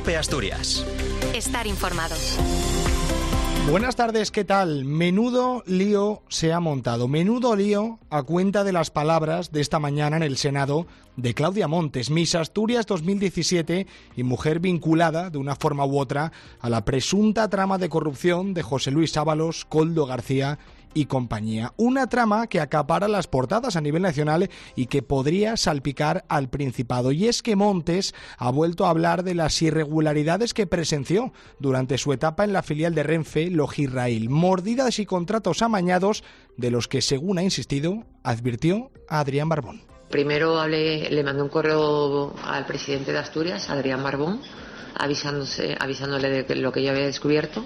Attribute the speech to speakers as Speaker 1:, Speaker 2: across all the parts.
Speaker 1: COPE Asturias.
Speaker 2: Estar informado.
Speaker 3: Buenas tardes, ¿qué tal? Menudo lío se ha montado. Menudo lío a cuenta de las palabras de esta mañana en el Senado de Claudia Montes, Miss Asturias 2017 y mujer vinculada de una forma u otra a la presunta trama de corrupción de José Luis Ábalos, Koldo García y compañía. Una trama que acapara las portadas a nivel nacional y que podría salpicar al Principado. Y es que Montes ha vuelto a hablar de las irregularidades que presenció durante su etapa en la filial de Renfe, Logirrail. Mordidas y contratos amañados de los que, según ha insistido, advirtió a Adrián Barbón.
Speaker 4: Primero le mandé un correo al presidente de Asturias, Adrián Barbón, avisándole de lo que yo había descubierto.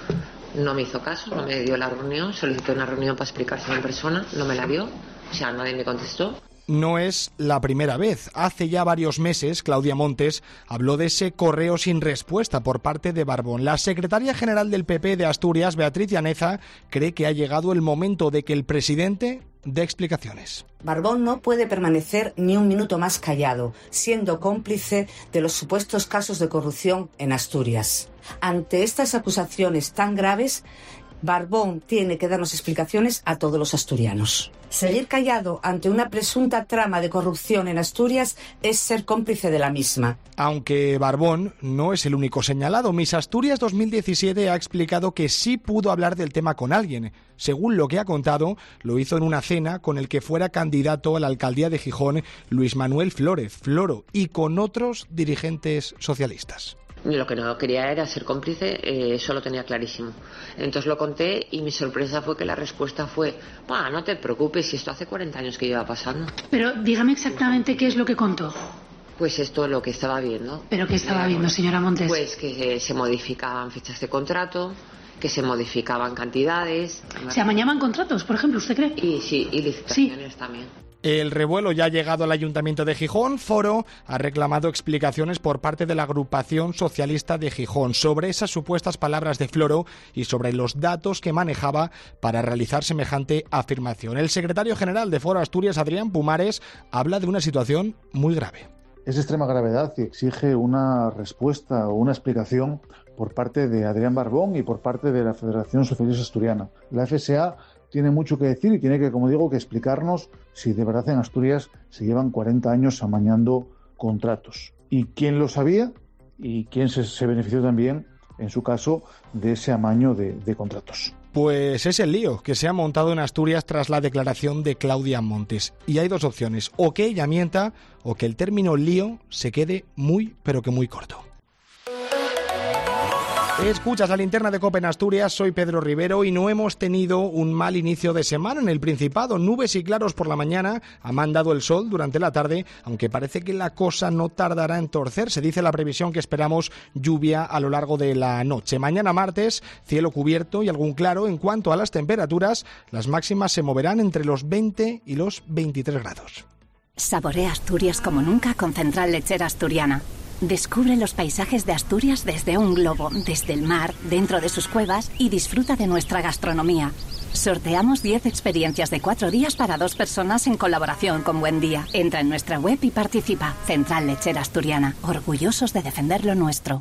Speaker 4: No me hizo caso, no me dio la reunión, solicité una reunión para explicárselo en persona, no me la dio, o sea, nadie me contestó.
Speaker 3: No es la primera vez. Hace ya varios meses, Claudia Montes habló de ese correo sin respuesta por parte de Barbón. La secretaria general del PP de Asturias, Beatriz Llaneza, cree que ha llegado el momento de que el presidente dé explicaciones.
Speaker 5: Barbón no puede permanecer ni un minuto más callado, siendo cómplice de los supuestos casos de corrupción en Asturias. Ante estas acusaciones tan graves, Barbón tiene que darnos explicaciones a todos los asturianos. Seguir callado ante una presunta trama de corrupción en Asturias es ser cómplice de la misma.
Speaker 3: Aunque Barbón no es el único señalado. Miss Asturias 2017 ha explicado que sí pudo hablar del tema con alguien. Según lo que ha contado, lo hizo en una cena con el que fuera candidato a la alcaldía de Gijón, Luis Manuel Flórez, Floro, y con otros dirigentes socialistas.
Speaker 4: Lo que no quería era ser cómplice, eso lo tenía clarísimo. Entonces lo conté y mi sorpresa fue que la respuesta fue: no te preocupes, si esto hace 40 años que lleva pasando.
Speaker 6: Pero dígame exactamente qué es lo que contó.
Speaker 4: Pues esto es lo que estaba viendo.
Speaker 6: ¿Pero qué estaba viendo, señora Montes?
Speaker 4: Pues que se modificaban fechas de contrato, que se modificaban cantidades.
Speaker 6: ¿Se amañaban contratos, por ejemplo, usted cree?
Speaker 4: Y sí, y licitaciones también.
Speaker 3: El revuelo ya ha llegado al Ayuntamiento de Gijón. Foro ha reclamado explicaciones por parte de la agrupación socialista de Gijón sobre esas supuestas palabras de Floro y sobre los datos que manejaba para realizar semejante afirmación. El secretario general de Foro Asturias, Adrián Pumares, habla de una situación muy grave.
Speaker 7: Es de extrema gravedad y exige una respuesta o una explicación por parte de Adrián Barbón y por parte de la Federación Socialista Asturiana. La FSA tiene mucho que decir y tiene que, como digo, que explicarnos si de verdad en Asturias se llevan 40 años amañando contratos. ¿Y quién lo sabía? ¿Y quién se benefició también, en su caso, de ese amaño de contratos?
Speaker 3: Pues es el lío que se ha montado en Asturias tras la declaración de Claudia Montes. Y hay dos opciones: o que ella mienta o que el término lío se quede muy, pero que muy corto. Escuchas la linterna de COPE en Asturias, soy Pedro Rivero y no hemos tenido un mal inicio de semana en el Principado. Nubes y claros por la mañana, ha mandado el sol durante la tarde, aunque parece que la cosa no tardará en torcerse. Dice la previsión que esperamos lluvia a lo largo de la noche. Mañana martes, cielo cubierto y algún claro. En cuanto a las temperaturas, las máximas se moverán entre los 20 y los 23 grados.
Speaker 2: Saborea Asturias como nunca con Central Lechera Asturiana. Descubre los paisajes de Asturias desde un globo, desde el mar, dentro de sus cuevas y disfruta de nuestra gastronomía. Sorteamos 10 experiencias de 4 días para 2 personas en colaboración con Buen Día. Entra en nuestra web y participa. Central Lechera Asturiana, orgullosos de defender lo nuestro.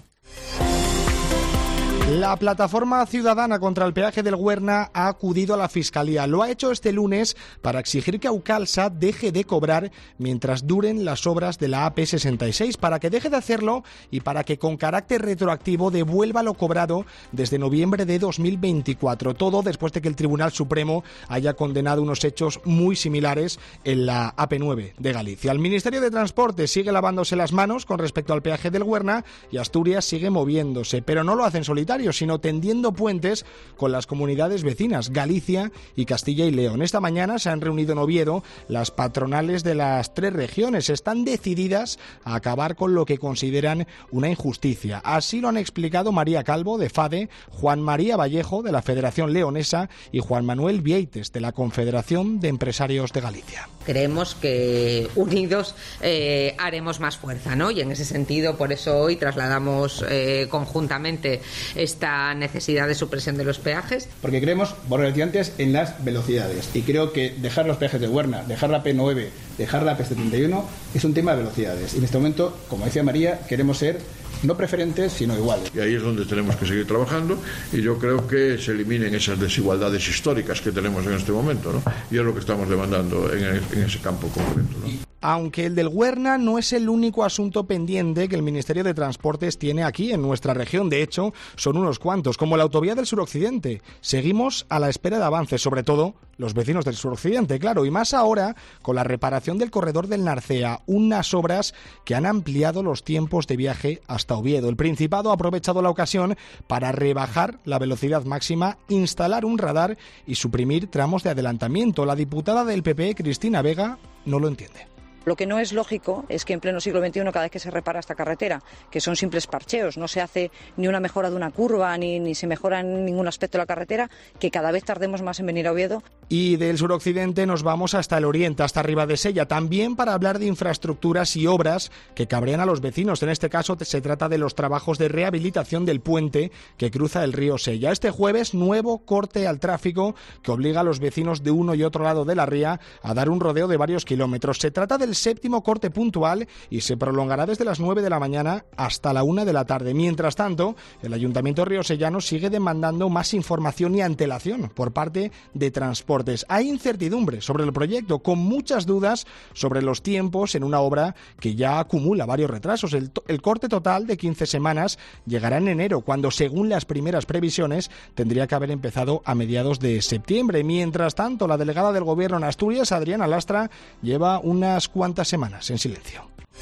Speaker 3: La plataforma ciudadana contra el peaje del Huerna ha acudido a la Fiscalía. Lo ha hecho este lunes para exigir que Aucalsa deje de cobrar mientras duren las obras de la AP66, para que deje de hacerlo y para que con carácter retroactivo devuelva lo cobrado desde noviembre de 2024. Todo después de que el Tribunal Supremo haya condenado unos hechos muy similares en la AP9 de Galicia. El Ministerio de Transporte sigue lavándose las manos con respecto al peaje del Huerna y Asturias sigue moviéndose, pero no lo hace en solitario, sino tendiendo puentes con las comunidades vecinas, Galicia y Castilla y León. Esta mañana se han reunido en Oviedo las patronales de las 3 regiones. Están decididas a acabar con lo que consideran una injusticia. Así lo han explicado María Calvo, de FADE, Juan María Vallejo, de la Federación Leonesa, y Juan Manuel Vieites, de la Confederación de Empresarios de Galicia.
Speaker 8: Creemos que unidos haremos más fuerza, ¿no? Y en ese sentido, por eso hoy trasladamos conjuntamente esta necesidad de supresión de los peajes.
Speaker 9: Porque creemos, por lo que decía antes, en las velocidades. Y creo que dejar los peajes de Huerna, dejar la P9, dejar la P71, es un tema de velocidades. Y en este momento, como decía María, queremos ser no preferentes, sino iguales.
Speaker 1: Y ahí es donde tenemos que seguir trabajando, y yo creo que se eliminen esas desigualdades históricas que tenemos en este momento, ¿no? Y es lo que estamos demandando en ese campo concreto, ¿no?
Speaker 3: Aunque el del Huerna no es el único asunto pendiente que el Ministerio de Transportes tiene aquí en nuestra región. De hecho, son unos cuantos, como la autovía del suroccidente. Seguimos a la espera de avances, sobre todo los vecinos del suroccidente, claro, y más ahora con la reparación del corredor del Narcea, unas obras que han ampliado los tiempos de viaje hasta Oviedo. El Principado ha aprovechado la ocasión para rebajar la velocidad máxima, instalar un radar y suprimir tramos de adelantamiento. La diputada del PP, Cristina Vega, no lo entiende.
Speaker 10: Lo que no es lógico es que en pleno siglo XXI, cada vez que se repara esta carretera, que son simples parcheos, no se hace ni una mejora de una curva, ni se mejora en ningún aspecto de la carretera, que cada vez tardemos más en venir a Oviedo.
Speaker 3: Y del suroccidente nos vamos hasta el oriente, hasta Ribadesella, también para hablar de infraestructuras y obras que cabrean a los vecinos. En este caso se trata de los trabajos de rehabilitación del puente que cruza el río Sella. Este jueves, nuevo corte al tráfico que obliga a los vecinos de uno y otro lado de la ría a dar un rodeo de varios kilómetros. Se trata del séptimo corte puntual y se prolongará desde las 9 de la mañana hasta la 1 de la tarde. Mientras tanto, el Ayuntamiento riosellano sigue demandando más información y antelación por parte de Transportes. Hay incertidumbre sobre el proyecto, con muchas dudas sobre los tiempos en una obra que ya acumula varios retrasos. El corte total de 15 semanas llegará en enero, cuando, según las primeras previsiones, tendría que haber empezado a mediados de septiembre. Mientras tanto, la delegada del Gobierno en Asturias, Adriana Lastra, lleva unas cuantas semanas en silencio.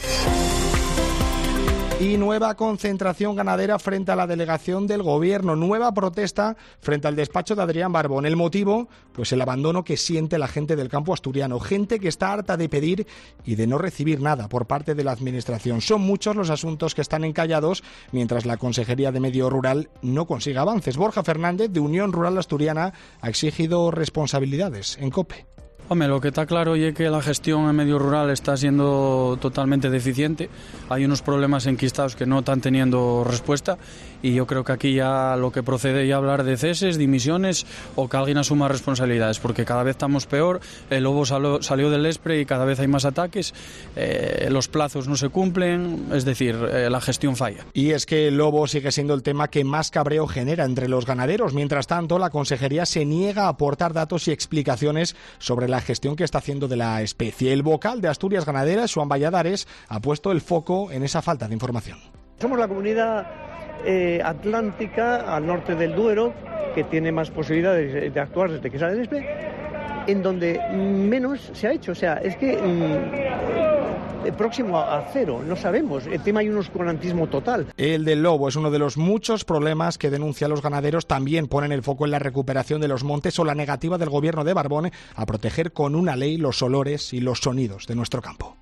Speaker 3: Y nueva concentración ganadera frente a la delegación del Gobierno, nueva protesta frente al despacho de Adrián Barbón. El motivo, pues el abandono que siente la gente del campo asturiano, gente que está harta de pedir y de no recibir nada por parte de la Administración. Son muchos los asuntos que están encallados mientras la Consejería de Medio Rural no consigue avances. Borja Fernández, de Unión Rural Asturiana, ha exigido responsabilidades en COPE.
Speaker 11: Hombre, lo que está claro es que la gestión en medio rural está siendo totalmente deficiente. Hay unos problemas enquistados que no están teniendo respuesta, y yo creo que aquí ya lo que procede ya hablar de ceses, dimisiones, o que alguien asuma responsabilidades, porque cada vez estamos peor. El lobo salió del ESPRE y cada vez hay más ataques, los plazos no se cumplen, es decir, la gestión falla.
Speaker 3: Y es que el lobo sigue siendo el tema que más cabreo genera entre los ganaderos. Mientras tanto, la Consejería se niega a aportar datos y explicaciones sobre la gestión que está haciendo de la especie. El vocal de Asturias Ganaderas, Joan Valladares, ha puesto el foco en esa falta de información.
Speaker 12: Somos la comunidad atlántica al norte del Duero que tiene más posibilidades de actuar desde que sale el ESPE, en donde menos se ha hecho. O sea, es que próximo a cero, no sabemos. El tema hay un oscurantismo total.
Speaker 3: El del lobo es uno de los muchos problemas que denuncian los ganaderos. También ponen el foco en la recuperación de los montes o la negativa del Gobierno de Barbón a proteger con una ley los olores y los sonidos de nuestro campo.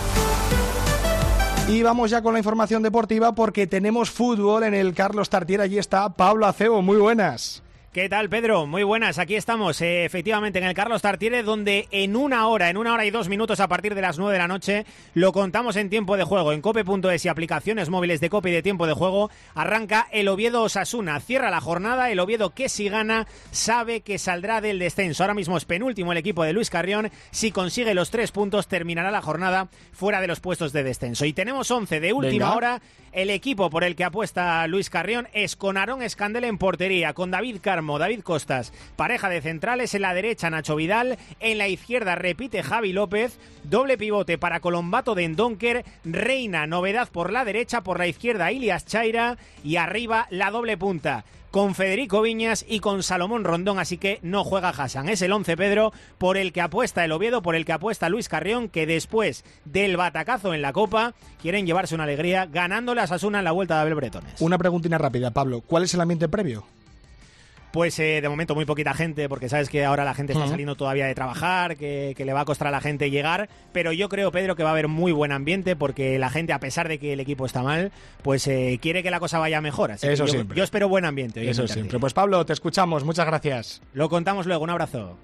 Speaker 3: Y vamos ya con la información deportiva, porque tenemos fútbol en el Carlos Tartiere. Allí está Pablo Acebo. Muy buenas.
Speaker 13: ¿Qué tal, Pedro? Muy buenas, aquí estamos efectivamente en el Carlos Tartiere, donde en una hora y 2 minutos a partir de las 9 de la noche lo contamos en tiempo de juego. En cope.es y aplicaciones móviles de Cope y de tiempo de juego arranca el Oviedo-Osasuna. Cierra la jornada, el Oviedo, que si gana sabe que saldrá del descenso. Ahora mismo es penúltimo el equipo de Luis Carrión. Si consigue los 3 puntos terminará la jornada fuera de los puestos de descenso. Y tenemos 11 de última hora. El equipo por el que apuesta Luis Carrión es con Aarón Escandel en portería, con David Carmo, David Costas, pareja de centrales. En la derecha Nacho Vidal, en la izquierda repite Javi López, doble pivote para Colombato de Ndonker, Reina, novedad por la derecha, por la izquierda Ilias Chaira, y arriba la doble punta con Federico Viñas y con Salomón Rondón, así que no juega Hassan. Es el 11, Pedro, por el que apuesta el Oviedo, por el que apuesta Luis Carrión, que después del batacazo en la Copa quieren llevarse una alegría ganándole a Osasuna en la vuelta de Abel Bretones.
Speaker 3: Una preguntina rápida, Pablo. ¿Cuál es el ambiente previo?
Speaker 13: Pues de momento muy poquita gente, porque sabes que ahora la gente está saliendo todavía de trabajar, que le va a costar a la gente llegar, pero yo creo, Pedro, que va a haber muy buen ambiente, porque la gente, a pesar de que el equipo está mal, pues quiere que la cosa vaya mejor. Así
Speaker 3: eso
Speaker 13: que
Speaker 3: siempre.
Speaker 13: Yo espero buen ambiente.
Speaker 3: Eso siempre. Pues Pablo, te escuchamos. Muchas gracias.
Speaker 13: Lo contamos luego. Un abrazo.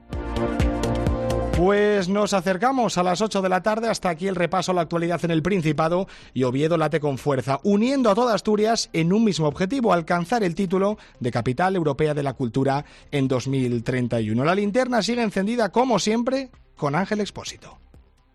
Speaker 3: Pues nos acercamos a las 8 de la tarde. Hasta aquí el repaso a la actualidad en el Principado, y Oviedo late con fuerza, uniendo a toda Asturias en un mismo objetivo: alcanzar el título de Capital Europea de la Cultura en 2031. La linterna sigue encendida, como siempre, con Ángel Expósito.